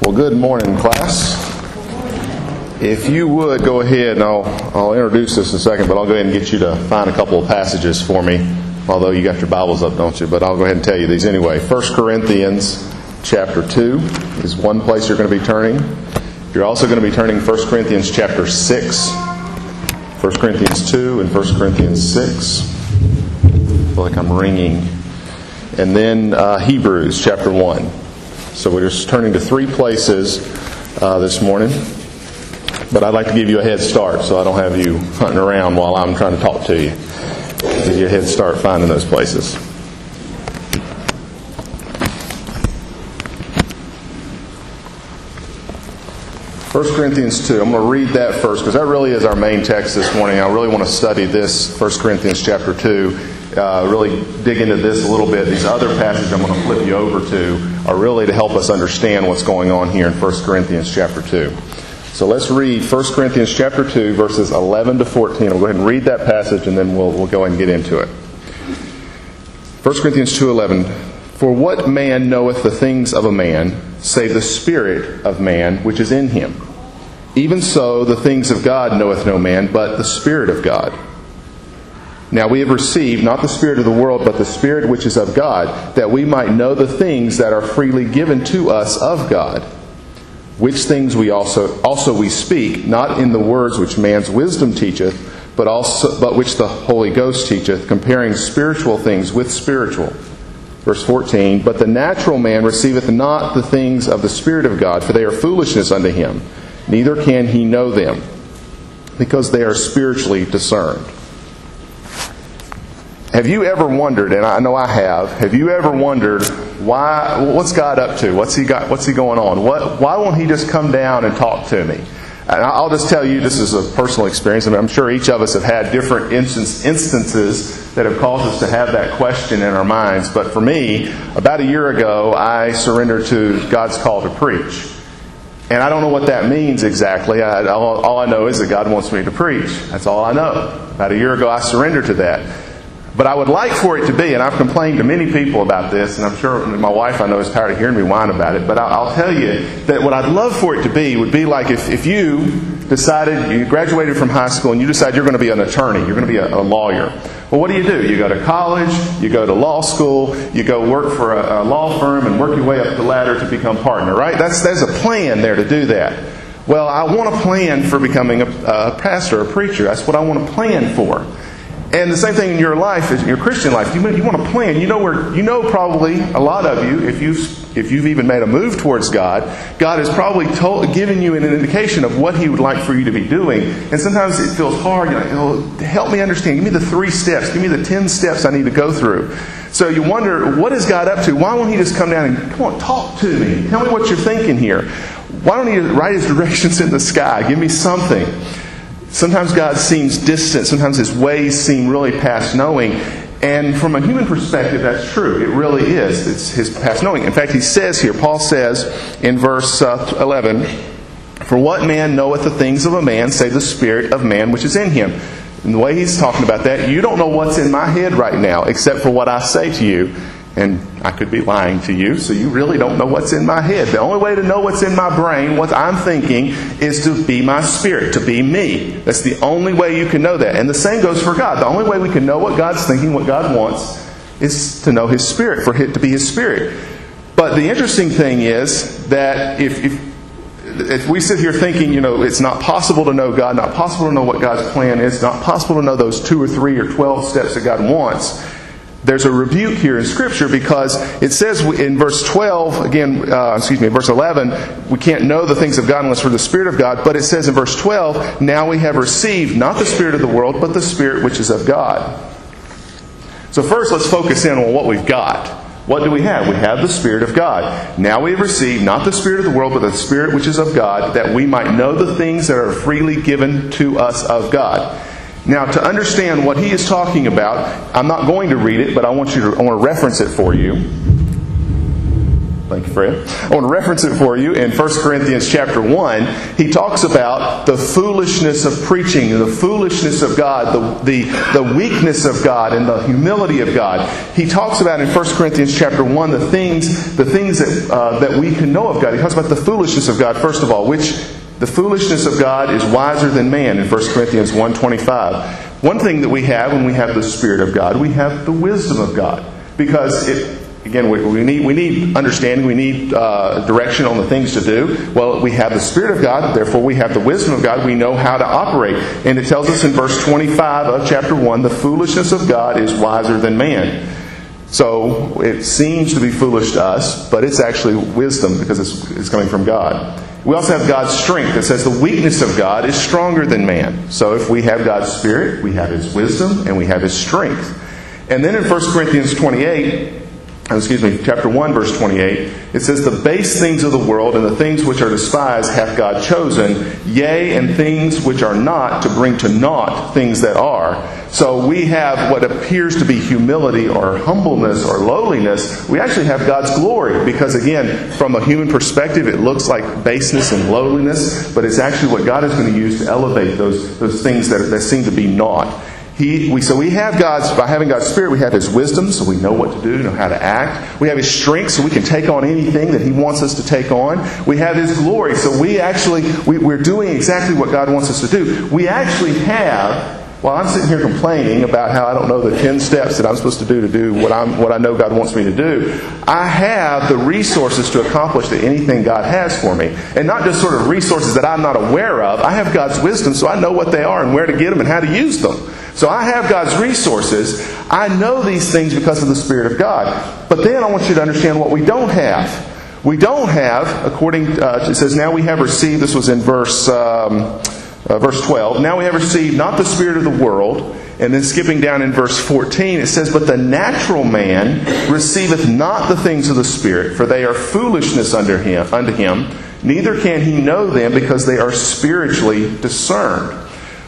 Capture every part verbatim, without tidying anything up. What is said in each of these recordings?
Well, good morning, class. If you would go ahead, and I'll, I'll introduce this in a second, but I'll go ahead and get you to find a couple of passages for me, although you got your Bibles up, don't you? But I'll go ahead and tell you these anyway. First Corinthians chapter two is one place you're going to be turning. You're also going to be turning First Corinthians chapter six, First Corinthians two, and First Corinthians six. I feel like I'm ringing. And then uh, Hebrews chapter one. So we're just turning to three places uh, this morning. But I'd like to give you a head start so I don't have you hunting around while I'm trying to talk to you. Give you a head start finding those places. First Corinthians two. I'm going to read that first because that really is our main text this morning. I really want to study this, First Corinthians chapter two. Uh, really dig into this a little bit. These other passages I'm going to flip you over to are really to help us understand what's going on here in First Corinthians chapter two. So let's read First Corinthians chapter two, verses eleven to fourteen. We'll go ahead and read that passage and then we'll, we'll go ahead and get into it. First Corinthians two eleven. For what man knoweth the things of a man, save the spirit of man which is in him? Even so, the things of God knoweth no man, but the Spirit of God. Now we have received not the spirit of the world, but the Spirit which is of God, that we might know the things that are freely given to us of God. Which things we also also we speak, not in the words which man's wisdom teacheth, but also but which the Holy Ghost teacheth, comparing spiritual things with spiritual. Verse fourteen, but the natural man receiveth not the things of the Spirit of God, for they are foolishness unto him, neither can he know them, because they are spiritually discerned. Have you ever wondered, and I know I have, have you ever wondered why? What's God up to? What's he got? What's he going on? What? Why won't he just come down and talk to me? And I'll just tell you, this is a personal experience. I mean, I'm sure each of us have had different instance, instances that have caused us to have that question in our minds. But for me, about a year ago, I surrendered to God's call to preach. And I don't know what that means exactly. I, all, all I know is that God wants me to preach. That's all I know. About a year ago, I surrendered to that. But I would like for it to be, and I've complained to many people about this, and I'm sure my wife I know is tired of hearing me whine about it, but I'll, I'll tell you that what I'd love for it to be would be like if, if you decided, you graduated from high school and you decide you're going to be an attorney, you're going to be a, a lawyer. Well, what do you do? You go to college, you go to law school, you go work for a, a law firm and work your way up the ladder to become partner, right? That's There's a plan there to do that. Well, I want a plan for becoming a, a pastor, a preacher. That's what I want to plan for. And the same thing in your life, in your Christian life. You, you want to plan. You know where. You know probably a lot of you, if you've if you've even made a move towards God, God has probably told, given you an indication of what He would like for you to be doing. And sometimes it feels hard. You're like, oh, help me understand. Give me the three steps. Give me the ten steps I need to go through. So you wonder, what is God up to? Why won't He just come down and come on, talk to me? Tell me what you're thinking here. Why don't He write His directions in the sky? Give me something. Sometimes God seems distant. Sometimes His ways seem really past knowing. And from a human perspective, that's true. It really is. It's His past knowing. In fact, He says here, Paul says in verse eleven, for what man knoweth the things of a man, save the spirit of man which is in him? And the way he's talking about that, you don't know what's in my head right now, except for what I say to you. And I could be lying to you, so you really don't know what's in my head. The only way to know what's in my brain, what I'm thinking, is to be my spirit, to be me. That's the only way you can know that. And the same goes for God. The only way we can know what God's thinking, what God wants, is to know His Spirit, for it to be His Spirit. But the interesting thing is that if, if if we sit here thinking, you know, it's not possible to know God, not possible to know what God's plan is, not possible to know those two or three or twelve steps that God wants, there's a rebuke here in Scripture, because it says in verse twelve, again, uh, excuse me, in verse eleven, we can't know the things of God unless we're the Spirit of God. But it says in verse twelve, now we have received not the Spirit of the world, but the Spirit which is of God. So first, let's focus in on what we've got. What do we have? We have the Spirit of God. Now we have received not the Spirit of the world, but the Spirit which is of God, that we might know the things that are freely given to us of God. Now, to understand what he is talking about, I'm not going to read it, but I want you to I want to reference it for you. Thank you, Fred. I want to reference it for you in First Corinthians chapter one. He talks about the foolishness of preaching, the foolishness of God, the, the, the weakness of God, and the humility of God. He talks about in First Corinthians chapter one the things, the things that, uh, that we can know of God. He talks about the foolishness of God, first of all, which the foolishness of God is wiser than man in First Corinthians one twenty-five. One thing that we have when we have the Spirit of God, we have the wisdom of God. Because it Again, we, we need we need understanding, we need uh, direction on the things to do. Well, we have the Spirit of God, therefore we have the wisdom of God. We know how to operate. And it tells us in verse twenty-five of chapter one, the foolishness of God is wiser than man. So it seems to be foolish to us, but it's actually wisdom because it's, it's coming from God. We also have God's strength. It says the weakness of God is stronger than man. So if we have God's Spirit, we have His wisdom and we have His strength. And then in First Corinthians twenty-eight, excuse me, chapter one, verse twenty-eight, it says, the base things of the world and the things which are despised hath God chosen, yea, and things which are not, to bring to naught things that are. So we have what appears to be humility or humbleness or lowliness. We actually have God's glory because, again, from a human perspective, it looks like baseness and lowliness, but it's actually what God is going to use to elevate those, those things that, that seem to be naught. He, we, so we have God's, by having God's Spirit, we have His wisdom, so we know what to do, know how to act. We have His strength, so we can take on anything that He wants us to take on. We have His glory, so we actually, we, we're doing exactly what God wants us to do. We actually have, while I'm sitting here complaining about how I don't know the ten steps that I'm supposed to do to do what I'm, what I know God wants me to do, I have the resources to accomplish anything God has for me. And not just sort of resources that I'm not aware of. I have God's wisdom, so I know what they are and where to get them and how to use them. So I have God's resources. I know these things because of the Spirit of God. But then I want you to understand what we don't have. We don't have, according, uh, it says, now we have received, this was in verse, um, uh, verse twelve, now we have received not the spirit of the world. And then skipping down in verse fourteen, it says, but the natural man receiveth not the things of the Spirit, for they are foolishness unto him, unto him, neither can he know them because they are spiritually discerned.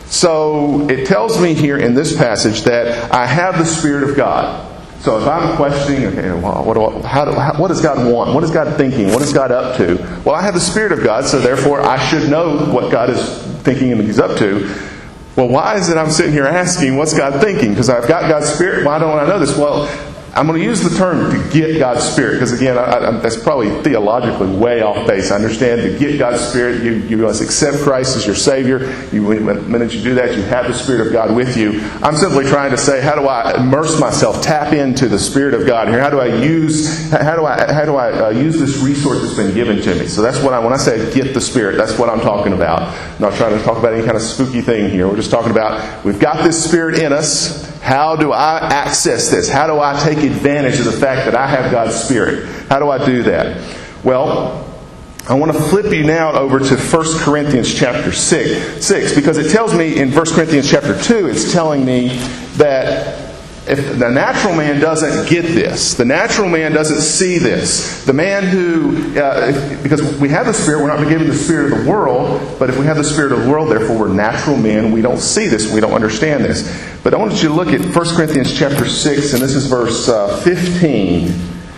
So it tells me here in this passage that I have the Spirit of God. So if I'm questioning, okay, well, what, do I, how do, how, what does God want? What is God thinking? What is God up to? Well, I have the Spirit of God, so therefore I should know what God is thinking and He's up to. Well, why is it I'm sitting here asking, what's God thinking? Because I've got God's Spirit. Why don't I know this? Well, I'm going to use the term to get God's Spirit, because again, I, I, that's probably theologically way off base. I understand to get God's Spirit, you, you must accept Christ as your Savior. You, the minute you do that, you have the Spirit of God with you. I'm simply trying to say, how do I immerse myself, tap into the Spirit of God here? How do I use, how do I, how do I uh, use this resource that's been given to me? So that's what I, when I say get the Spirit, that's what I'm talking about. I'm not trying to talk about any kind of spooky thing here. We're just talking about, we've got this Spirit in us. How do I access this? How do I take advantage of the fact that I have God's Spirit? How do I do that? Well, I want to flip you now over to First Corinthians chapter six, six, because it tells me in First Corinthians chapter two, it's telling me that if the natural man doesn't get this, the natural man doesn't see this, the man who, uh, if, because we have the Spirit, we're not given the Spirit of the world, but if we have the Spirit of the world, therefore we're natural men, we don't see this, we don't understand this. But I want you to look at First Corinthians chapter six, and this is verse uh, fifteen.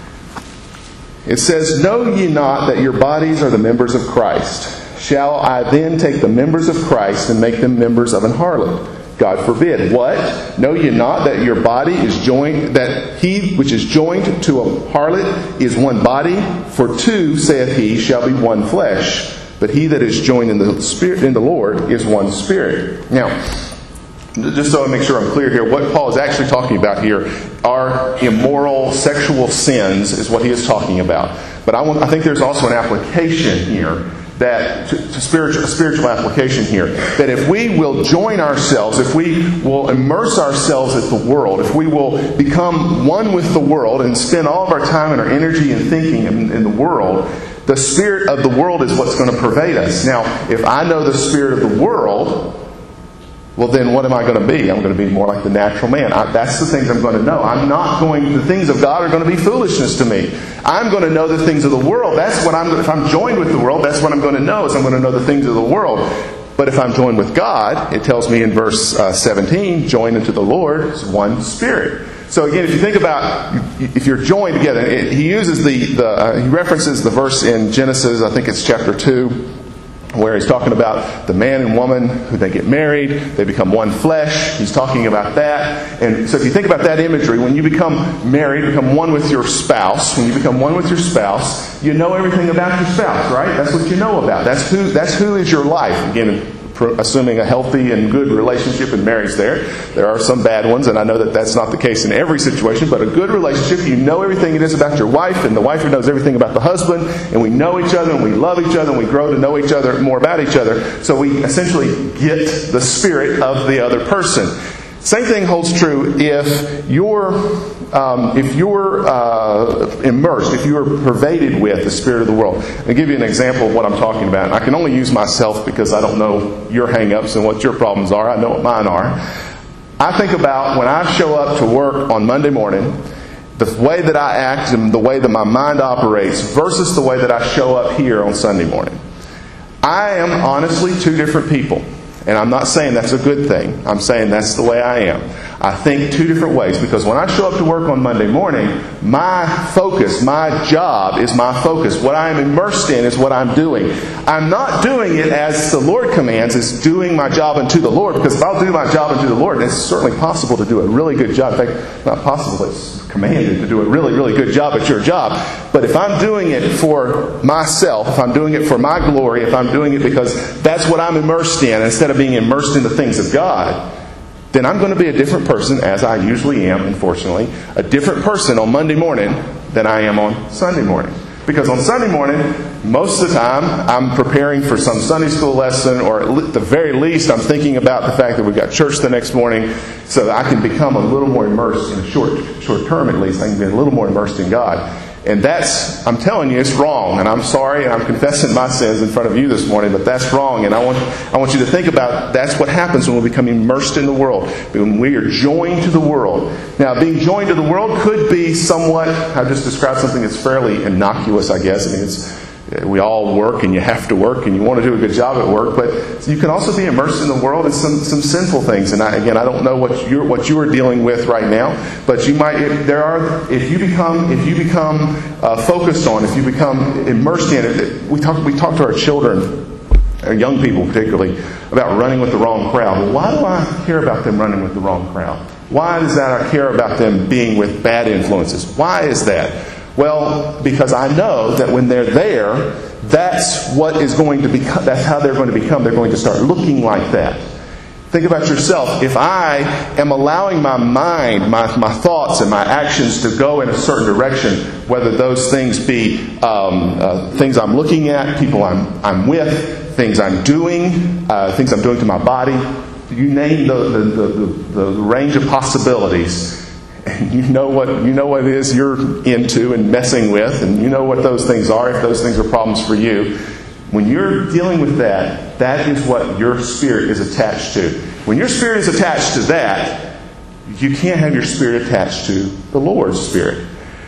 It says, know ye not that your bodies are the members of Christ? Shall I then take the members of Christ and make them members of an harlot? God forbid. What? Know ye not that your body is joined, that he which is joined to a harlot is one body? For two, saith he, shall be one flesh. But he that is joined in the Spirit, in the Lord, is one spirit. Now, just so I make sure I'm clear here, what Paul is actually talking about here are immoral sexual sins, is what he is talking about. But I, want, I think there's also an application here, that to, to spiritual, spiritual application here, that if we will join ourselves, if we will immerse ourselves in the world, if we will become one with the world and spend all of our time and our energy and thinking in, in the world, the spirit of the world is what's going to pervade us. Now, if I know the spirit of the world, well, then what am I going to be? I'm going to be more like the natural man. I, that's the things I'm going to know. I'm not going, the things of God are going to be foolishness to me. I'm going to know the things of the world. That's what I'm, if I'm joined with the world, that's what I'm going to know, is I'm going to know the things of the world. But if I'm joined with God, it tells me in verse uh, seventeen, joined unto the Lord is one spirit. So again, if you think about, if you're joined together, it, he uses the, the uh, he references the verse in Genesis, I think it's chapter two, where he's talking about the man and woman who they get married, they become one flesh. He's talking about that. And so if you think about that imagery, when you become married, become one with your spouse, when you become one with your spouse, you know everything about your spouse, right? That's what you know about. That's who, that's who is your life. Again, assuming a healthy and good relationship and marriage there. There are some bad ones, and I know that that's not the case in every situation, but a good relationship, you know everything it is about your wife, and the wife knows everything about the husband, and we know each other, and we love each other, and we grow to know each other more about each other, so we essentially get the spirit of the other person. Same thing holds true if you're um, if you're uh, immersed, if you're pervaded with the spirit of the world. I'll give you an example of what I'm talking about. And I can only use myself because I don't know your hang-ups and what your problems are. I know what mine are. I think about when I show up to work on Monday morning, the way that I act and the way that my mind operates versus the way that I show up here on Sunday morning. I am honestly two different people. And I'm not saying that's a good thing. I'm saying that's the way I am. I think two different ways. Because when I show up to work on Monday morning, my focus, my job is my focus. What I am immersed in is what I'm doing. I'm not doing it as the Lord commands, is doing my job unto the Lord. Because if I'll do my job unto the Lord, it's certainly possible to do a really good job. In fact, not possible, it's commanded to do a really, really good job at your job. But if I'm doing it for myself, if I'm doing it for my glory, if I'm doing it because that's what I'm immersed in, instead of being immersed in the things of God, then I'm going to be a different person, as I usually am, unfortunately, a different person on Monday morning than I am on Sunday morning. Because on Sunday morning, most of the time, I'm preparing for some Sunday school lesson, or at the very least, I'm thinking about the fact that we've got church the next morning, so that I can become a little more immersed, in a short, short term at least, I can be a little more immersed in God. And that's, I'm telling you, it's wrong. And I'm sorry, and I'm confessing my sins in front of you this morning, but that's wrong. And I want I want you to think about that's what happens when we become immersed in the world. When we are joined to the world. Now, being joined to the world could be somewhat, I've just described something that's fairly innocuous, I guess. I mean, it's, we all work, and you have to work, and you want to do a good job at work. But you can also be immersed in the world in some, some sinful things. And I, again, I don't know what you're what you are dealing with right now, but you might. If there are, if you become if you become uh, focused on, if you become immersed in it, we talk we talk to our children, our young people particularly, about running with the wrong crowd. Well, why do I care about them running with the wrong crowd? Why is that I care about them being with bad influences? Why is that? Well, because I know that when they're there, that's what is going to become, that's how they're going to become. They're going to start looking like that. Think about yourself. If I am allowing my mind, my, my thoughts and my actions to go in a certain direction, whether those things be um, uh, things I'm looking at, people I'm, I'm with, things I'm doing, uh, things I'm doing to my body, you name the, the, the, the, the range of possibilities. And you know what you know what it is you're into and messing with, and you know what those things are, if those things are problems for you. When you're dealing with that, that is what your spirit is attached to. When your spirit is attached to that, you can't have your spirit attached to the Lord's Spirit.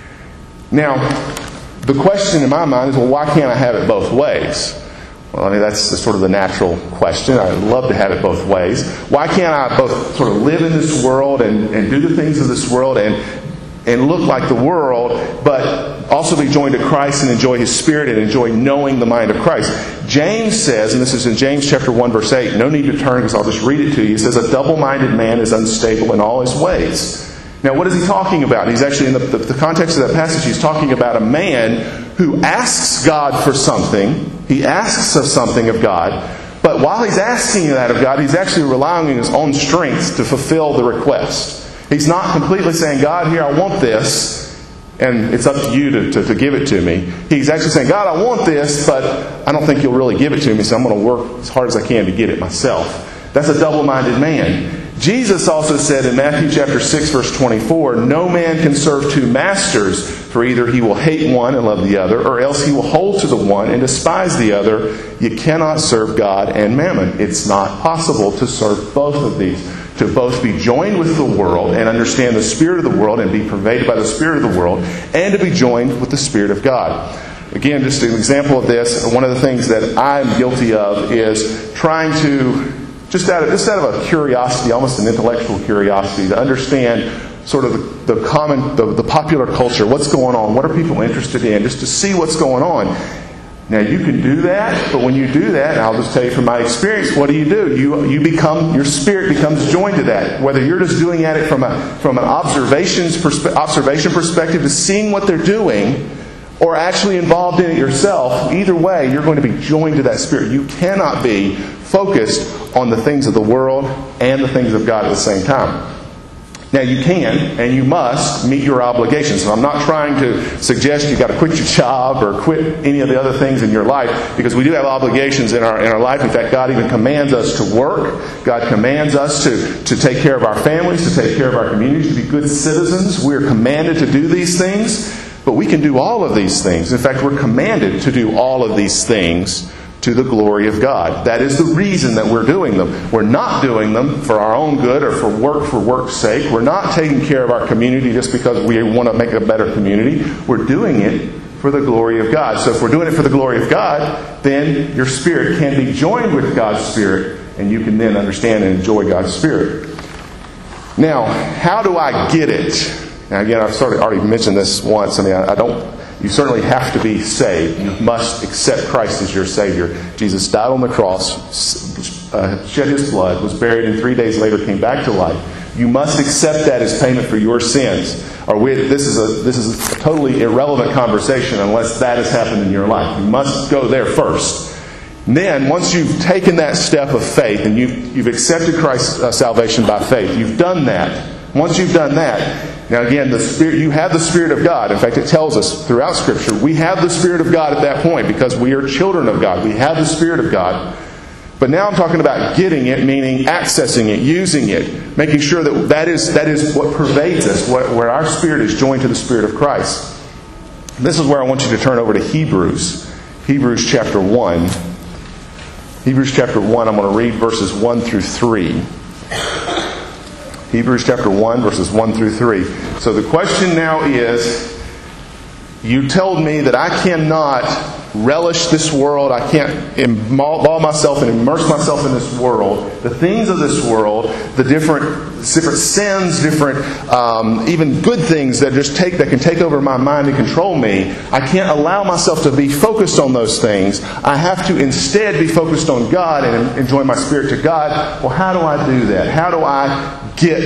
Now, the question in my mind is, well, why can't I have it both ways? Well, I mean, that's the, sort of the natural question. I'd love to have it both ways. Why can't I both sort of live in this world and, and do the things of this world and and look like the world, but also be joined to Christ and enjoy His Spirit and enjoy knowing the mind of Christ? James says, and this is in James chapter one, verse eight, no need to turn because I'll just read it to you. He says, a double-minded man is unstable in all his ways. Now, what is he talking about? He's actually, in the, the, the context of that passage, he's talking about a man who asks God for something. He asks of something of God. But while he's asking that of God, he's actually relying on his own strength to fulfill the request. He's not completely saying, God, here, I want this, and it's up to you to, to, to give it to me. He's actually saying, God, I want this, but I don't think you'll really give it to me, so I'm going to work as hard as I can to get it myself. That's a double-minded man. Jesus also said in Matthew chapter six, verse twenty-four, no man can serve two masters, for either he will hate one and love the other, or else he will hold to the one and despise the other. You cannot serve God and mammon. It's not possible to serve both of these. To both be joined with the world and understand the spirit of the world and be pervaded by the spirit of the world, and to be joined with the Spirit of God. Again, just an example of this, one of the things that I'm guilty of is trying to, just out of, just out of a curiosity, almost an intellectual curiosity, to understand sort of the, the common, the, the popular culture. What's going on? What are people interested in? Just to see what's going on. Now, you can do that, but when you do that, and I'll just tell you from my experience, what do you do? You you become, your spirit becomes joined to that. Whether you're just doing at it from a from an observations perspe- observation perspective, to seeing what they're doing, or actually involved in it yourself, either way, you're going to be joined to that spirit. You cannot be focused on the things of the world and the things of God at the same time. Now, you can and you must meet your obligations. So I'm not trying to suggest you've got to quit your job or quit any of the other things in your life, because we do have obligations in our in our life. In fact, God even commands us to work. God commands us to, to take care of our families, to take care of our communities, to be good citizens. We're commanded to do these things, but we can do all of these things. In fact, we're commanded to do all of these things to the glory of God. That is the reason that we're doing them. We're not doing them for our own good or for work for work's sake. We're not taking care of our community just because we want to make a better community. We're doing it for the glory of God. So if we're doing it for the glory of God, then your spirit can be joined with God's Spirit, and you can then understand and enjoy God's Spirit. Now, how do I get it? Now, again, I've sort of already mentioned this once. I mean, I, I don't... You certainly have to be saved. You must accept Christ as your Savior. Jesus died on the cross, uh, shed His blood, was buried, and three days later came back to life. You must accept that as payment for your sins. Or we, this is a this is a totally irrelevant conversation unless that has happened in your life. You must go there first. And then, once you've taken that step of faith and you've, you've accepted Christ's uh, salvation by faith, you've done that. Once you've done that, now again, the Spirit, you have the Spirit of God. In fact, it tells us throughout Scripture, we have the Spirit of God at that point because we are children of God. We have the Spirit of God. But now I'm talking about getting it, meaning accessing it, using it, making sure that that is, that is what pervades us, where our spirit is joined to the Spirit of Christ. This is where I want you to turn over to Hebrews. Hebrews chapter one. Hebrews chapter one, I'm going to read verses one through three. Hebrews chapter one, verses one through three. So the question now is, you told me that I cannot relish this world. I can't involve myself and immerse myself in this world. The things of this world, the different different sins, different um, even good things that just take that can take over my mind and control me. I can't allow myself to be focused on those things. I have to instead be focused on God and enjoy my spirit to God. Well, how do I do that? How do I get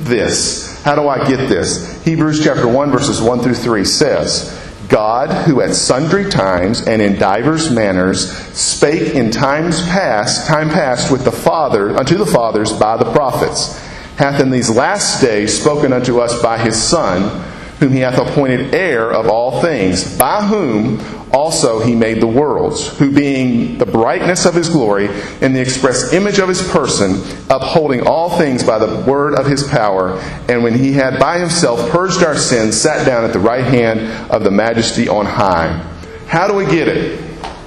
this? How do I get this? Hebrews chapter one, verses one through three says, God, who at sundry times and in divers manners spake in times past, time past with the Father, unto the fathers by the prophets, hath in these last days spoken unto us by His Son, whom He hath appointed heir of all things, by whom also He made the worlds, who being the brightness of His glory and the express image of His person, upholding all things by the word of His power, and when He had by Himself purged our sins, sat down at the right hand of the Majesty on high. How do we get it?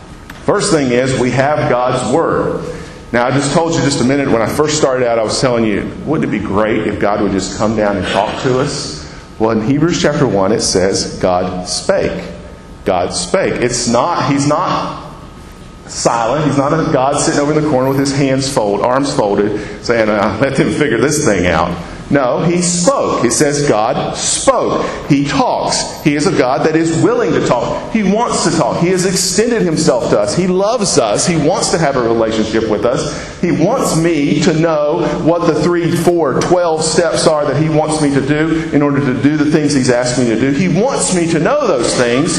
First thing is, we have God's Word. Now, I just told you just a minute, when I first started out, I was telling you, wouldn't it be great if God would just come down and talk to us? Well, in Hebrews chapter one, it says, God spake. God spake. It's not, He's not silent. He's not a God sitting over in the corner with His hands folded, arms folded, saying, uh, let them figure this thing out. No, He spoke. It says God spoke. He talks. He is a God that is willing to talk. He wants to talk. He has extended Himself to us. He loves us. He wants to have a relationship with us. He wants me to know what the three, four, twelve steps are that He wants me to do in order to do the things He's asked me to do. He wants me to know those things,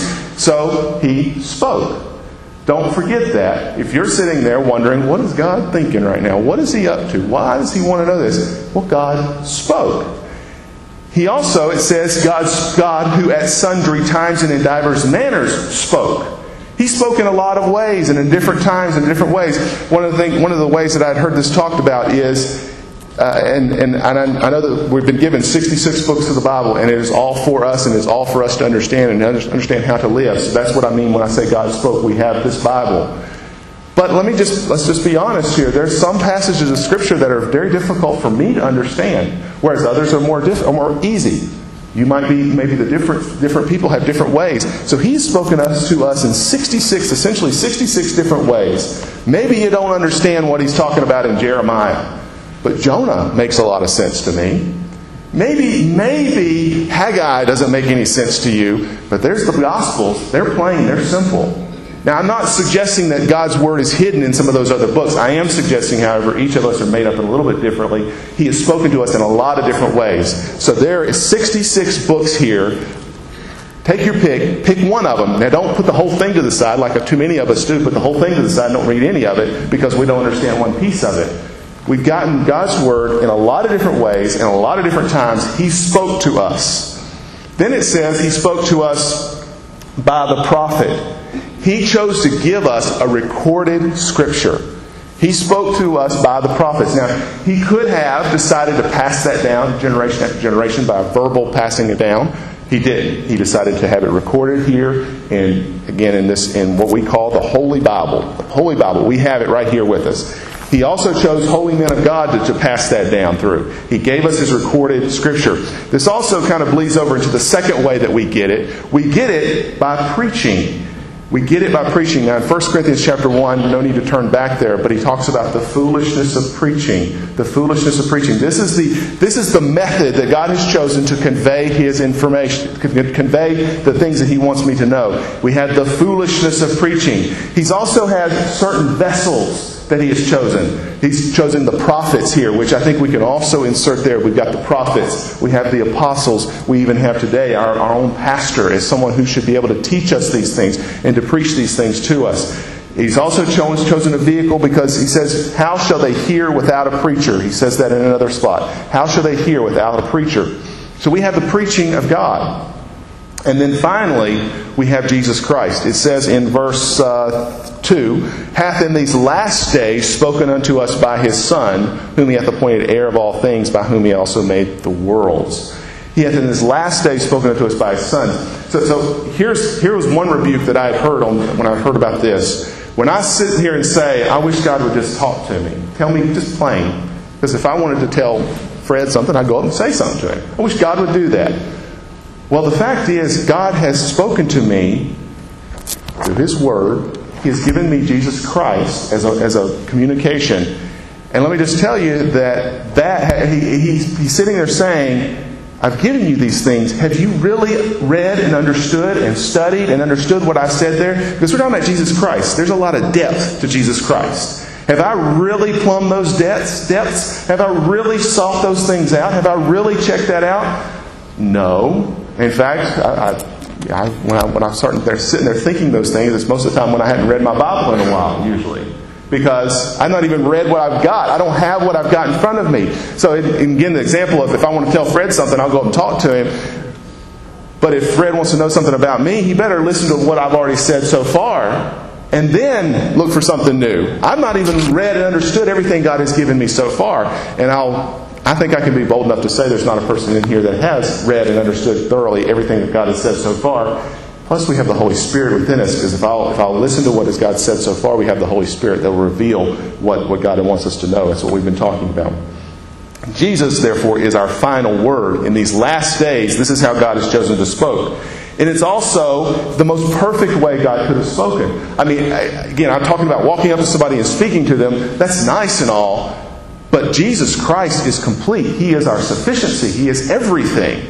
so He spoke. Don't forget that. If you're sitting there wondering, what is God thinking right now? What is He up to? Why does He want to know this? Well, God spoke. He also, it says, God's God who at sundry times and in divers manners spoke. He spoke in a lot of ways and in different times and different ways. One of the things, one of the ways that I'd heard this talked about is, uh, and, and, and I, I know that we've been given sixty-six books of the Bible, and it is all for us, and it's all for us to understand and understand how to live. So that's what I mean when I say God spoke. We have this Bible. But let me just, let's just be honest here. There's some passages of Scripture that are very difficult for me to understand, whereas others are more diff- are more easy. You might be, maybe the different different people have different ways. So He's spoken us to us in sixty-six, essentially sixty-six different ways. Maybe you don't understand what He's talking about in Jeremiah, but Jonah makes a lot of sense to me. Maybe, maybe Haggai doesn't make any sense to you, but there's the Gospels. They're plain, they're simple. Now, I'm not suggesting that God's Word is hidden in some of those other books. I am suggesting, however, each of us are made up a little bit differently. He has spoken to us in a lot of different ways. So there is sixty-six books here. Take your pick. Pick one of them. Now, don't put the whole thing to the side like too many of us do. Put the whole thing to the side and don't read any of it because we don't understand one piece of it. We've gotten God's Word in a lot of different ways and a lot of different times. He spoke to us. Then it says He spoke to us by the prophet. He chose to give us a recorded Scripture. He spoke to us by the prophets. Now, He could have decided to pass that down generation after generation by verbal passing it down. He didn't. He decided to have it recorded here, and again in this in what we call the Holy Bible. The Holy Bible. We have it right here with us. He also chose holy men of God to, to pass that down through. He gave us His recorded Scripture. This also kind of bleeds over into the second way that we get it. We get it by preaching. We get it by preaching. Now in First Corinthians chapter one, no need to turn back there, but he talks about the foolishness of preaching. The foolishness of preaching. This is the this is the method that God has chosen to convey His information, convey the things that He wants me to know. We have the foolishness of preaching. He's also had certain vessels that He has chosen. He's chosen the prophets here, which I think we can also insert there. We've got the prophets. We have the apostles. We even have today our, our own pastor as someone who should be able to teach us these things and to preach these things to us. He's also chosen a vehicle because he says, how shall they hear without a preacher? He says that in another spot. How shall they hear without a preacher? So we have the preaching of God. And then finally, we have Jesus Christ. It says in verse uh, two, hath in these last days spoken unto us by His Son, whom He hath appointed heir of all things, by whom He also made the worlds. He hath in His last days spoken unto us by His Son. So, so here's here was one rebuke that I had heard on when I heard about this. When I sit here and say, I wish God would just talk to me. Tell me just plain. Because if I wanted to tell Fred something, I'd go up and say something to him. I wish God would do that. Well, the fact is, God has spoken to me through His Word. He has given me Jesus Christ as a, as a communication. And let me just tell you that, that he, he's, he's sitting there saying, I've given you these things. Have you really read and understood and studied and understood what I said there? Because we're talking about Jesus Christ. There's a lot of depth to Jesus Christ. Have I really plumbed those depths? depths? Have I really sought those things out? Have I really checked that out? No. In fact, I, I, I, when, I, when I'm starting there, sitting there thinking those things, it's most of the time when I hadn't read my Bible in a while, usually. Because I've not even read what I've got. I don't have what I've got in front of me. So again, the example of if I want to tell Fred something, I'll go up and talk to him. But if Fred wants to know something about me, he better listen to what I've already said so far and then look for something new. I've not even read and understood everything God has given me so far. And I'll... I think I can be bold enough to say there's not a person in here that has read and understood thoroughly everything that God has said so far. Plus we have the Holy Spirit within us, because if I'll, if I'll listen to what has God said so far, we have the Holy Spirit that will reveal what, what God wants us to know. That's what we've been talking about. Jesus, therefore, is our final word. In these last days, this is how God has chosen to speak. And it's also the most perfect way God could have spoken. I mean, again, I'm talking about walking up to somebody and speaking to them. That's nice and all. But Jesus Christ is complete. He is our sufficiency. He is everything.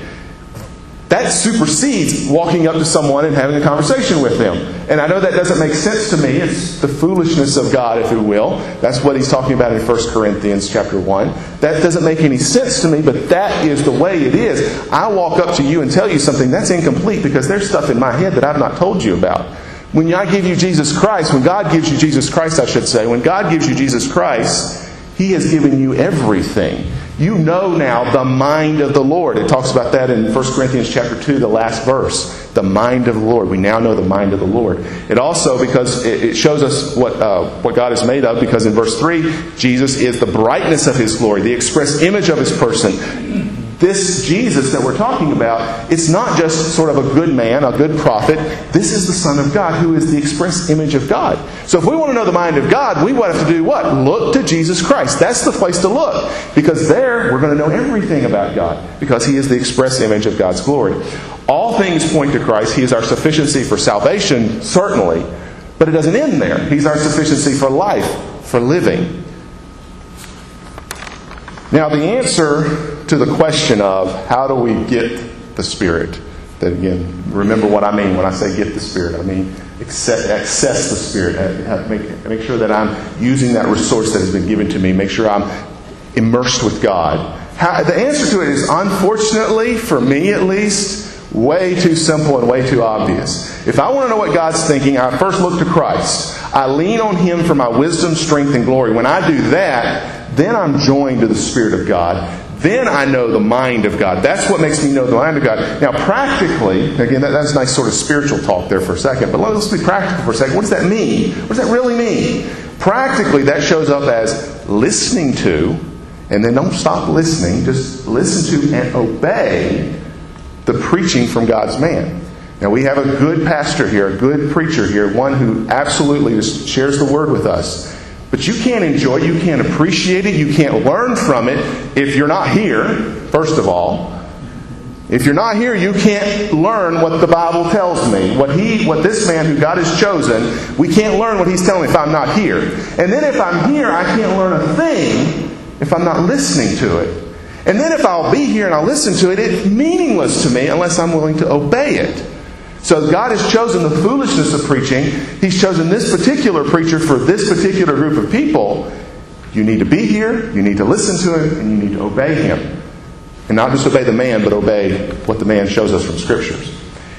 That supersedes walking up to someone and having a conversation with them. And I know that doesn't make sense to me. It's the foolishness of God, if you will. That's what he's talking about in First Corinthians chapter one. That doesn't make any sense to me, but that is the way it is. I walk up to you and tell you something that's incomplete because there's stuff in my head that I've not told you about. When I give you Jesus Christ, when God gives you Jesus Christ, I should say, when God gives you Jesus Christ, He has given you everything. You know now the mind of the Lord. It talks about that in First Corinthians chapter two, the last verse. The mind of the Lord. We now know the mind of the Lord. It also, because it shows us what uh, what God is made of, because in verse three, Jesus is the brightness of His glory, the express image of His person. This Jesus that we're talking about, it's not just sort of a good man, a good prophet. This is the Son of God who is the express image of God. So if we want to know the mind of God, we have to do what? Look to Jesus Christ. That's the place to look. Because there, we're going to know everything about God. Because He is the express image of God's glory. All things point to Christ. He is our sufficiency for salvation, certainly. But it doesn't end there. He's our sufficiency for life, for living. Now the answer to the question of how do we get the Spirit. That again, remember what I mean when I say get the Spirit. I mean access, access the Spirit. Make, make sure that I'm using that resource that has been given to me. Make sure I'm immersed with God. How, the answer to it is, unfortunately, for me at least, way too simple and way too obvious. If I want to know what God's thinking, I first look to Christ. I lean on Him for my wisdom, strength, and glory. When I do that, then I'm joined to the Spirit of God. Then I know the mind of God. That's what makes me know the mind of God. Now, practically, again, that, that's nice sort of spiritual talk there for a second, but let's be practical for a second. What does that mean? What does that really mean? Practically, that shows up as listening to, and then don't stop listening, just listen to and obey the preaching from God's man. Now, we have a good pastor here, a good preacher here, one who absolutely just shares the word with us. But you can't enjoy it, you can't appreciate it, you can't learn from it if you're not here, first of all. If you're not here, you can't learn what the Bible tells me. What he, what this man who God has chosen, we can't learn what he's telling me if I'm not here. And then if I'm here, I can't learn a thing if I'm not listening to it. And then if I'll be here and I'll listen to it, it's meaningless to me unless I'm willing to obey it. So God has chosen the foolishness of preaching. He's chosen this particular preacher for this particular group of people. You need to be here, you need to listen to him, and you need to obey him. And not just obey the man, but obey what the man shows us from Scriptures.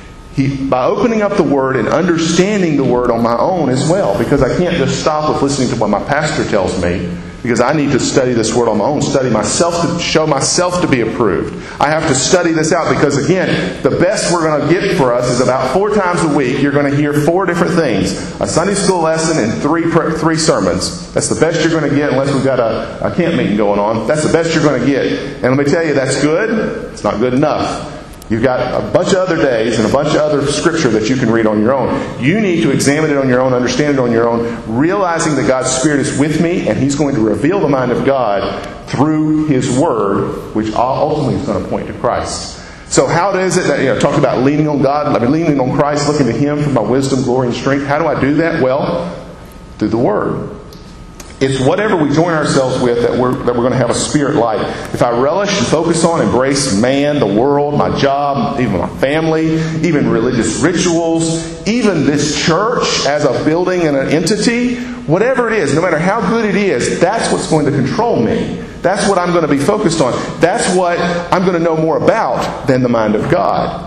He, by opening up the Word and understanding the Word on my own as well, because I can't just stop with listening to what my pastor tells me, because I need to study this Word on my own, study myself to show myself to be approved. I have to study this out because, again, the best we're going to get for us is about four times a week. You're going to hear four different things. A Sunday school lesson and three three sermons. That's the best you're going to get unless we've got a, a camp meeting going on. That's the best you're going to get. And let me tell you, that's good. It's not good enough. You've got a bunch of other days and a bunch of other Scripture that you can read on your own. You need to examine it on your own, understand it on your own, realizing that God's Spirit is with me and He's going to reveal the mind of God through His Word, which ultimately is going to point to Christ. So how is it that, you know, talked about leaning on God, I mean, leaning on Christ, looking to Him for my wisdom, glory, and strength. How do I do that? Well, through the Word. It's whatever we join ourselves with that we're, that we're going to have a spirit like. If I relish and focus on, embrace man, the world, my job, even my family, even religious rituals, even this church as a building and an entity, whatever it is, no matter how good it is, that's what's going to control me. That's what I'm going to be focused on. That's what I'm going to know more about than the mind of God.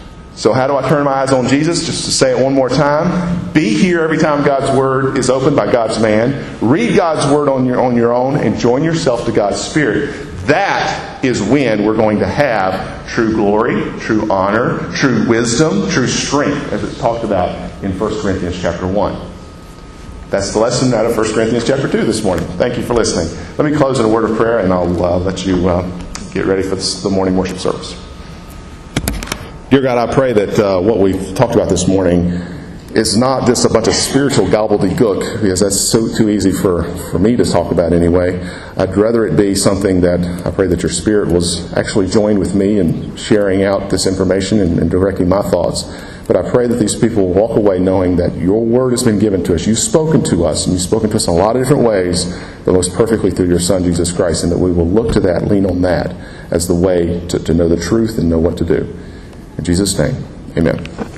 So how do I turn my eyes on Jesus? Just to say it one more time. Be here every time God's Word is opened by God's man. Read God's Word on your, on your own and join yourself to God's Spirit. That is when we're going to have true glory, true honor, true wisdom, true strength, as it's talked about in First Corinthians chapter one. That's the lesson out of First Corinthians chapter two this morning. Thank you for listening. Let me close in a word of prayer and I'll uh, let you uh, get ready for the morning worship service. Dear God, I pray that uh, what we've talked about this morning is not just a bunch of spiritual gobbledygook, because that's so too easy for, for me to talk about anyway. I'd rather it be something that I pray that your Spirit was actually joined with me in sharing out this information and, and directing my thoughts. But I pray that these people will walk away knowing that your Word has been given to us. You've spoken to us, and you've spoken to us in a lot of different ways, but most perfectly through your Son, Jesus Christ, and that we will look to that, lean on that as the way to, to know the truth and know what to do. In Jesus' name, amen.